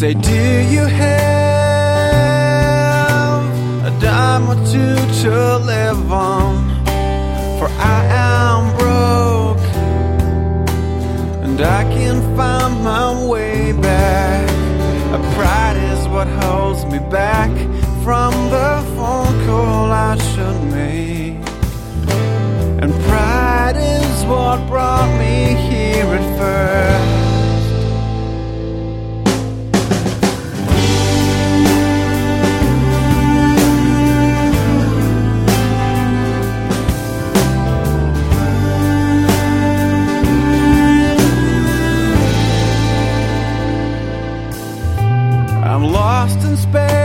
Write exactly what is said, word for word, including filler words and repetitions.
say, do you have a dime or two to live on? For I am broke, and I can't find my way back. A pride is what holds me back from the phone call I should make, and pride is what brought me here at first. I'm lost in space,